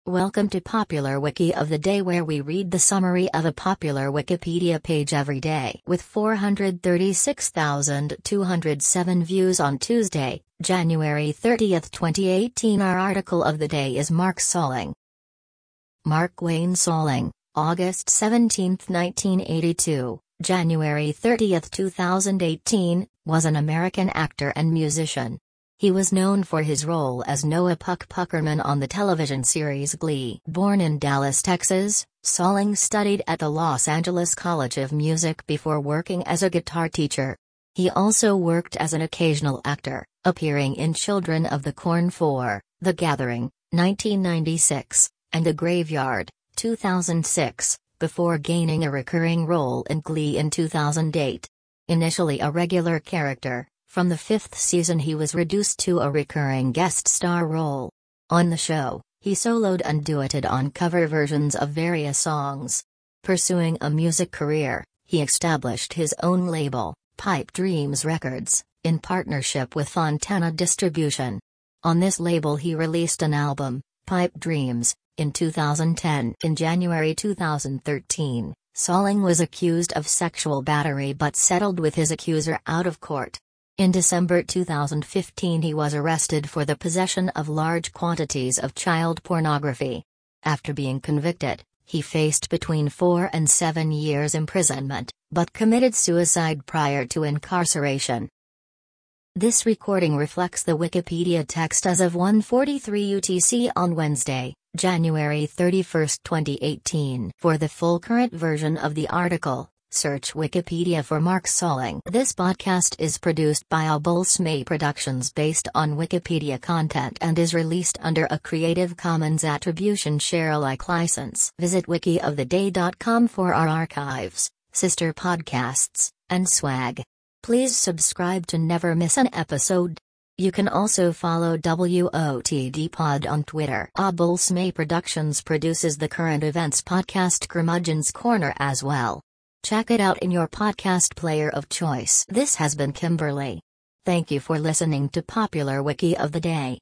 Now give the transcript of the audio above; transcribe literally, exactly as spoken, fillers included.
Welcome to Popular Wiki of the Day, where we read the summary of a popular Wikipedia page every day. With four hundred thirty-six thousand two hundred seven views on Tuesday, January thirtieth, twenty eighteen, our article of the day is Mark Salling. Mark Wayne Salling, August seventeenth, nineteen eighty-two, January thirtieth, two thousand eighteen, was an American actor and musician. He was known for his role as Noah Puck Puckerman on the television series Glee. Born in Dallas, Texas, Salling studied at the Los Angeles College of Music before working as a guitar teacher. He also worked as an occasional actor, appearing in Children of the Corn four, The Gathering, nineteen ninety-six, and The Graveyard, two thousand six, before gaining a recurring role in Glee in two thousand eight. Initially a regular character, from the fifth season he was reduced to a recurring guest star role. On the show, he soloed and duetted on cover versions of various songs. Pursuing a music career, he established his own label, Pipe Dreams Records, in partnership with Fontana Distribution. On this label he released an album, Pipe Dreams, in two thousand ten. In January two thousand thirteen, Salling was accused of sexual battery but settled with his accuser out of court. In December two thousand fifteen he was arrested for the possession of large quantities of child pornography. After being convicted, he faced between four and seven years imprisonment, but committed suicide prior to incarceration. This recording reflects the Wikipedia text as of one forty-three U T C on Wednesday, January thirty-first, twenty eighteen. For the full current version of the article, search Wikipedia for Mark Salling. This podcast is produced by Abulsmay Productions based on Wikipedia content and is released under a Creative Commons Attribution Share Alike license. Visit wiki of the day dot com for our archives, sister podcasts, and swag. Please subscribe to never miss an episode. You can also follow W O T D Pod on Twitter. Abulsmay Productions produces the current events podcast Curmudgeon's Corner as well. Check it out in your podcast player of choice. This has been Kimberly. Thank you for listening to Popular Wiki of the Day.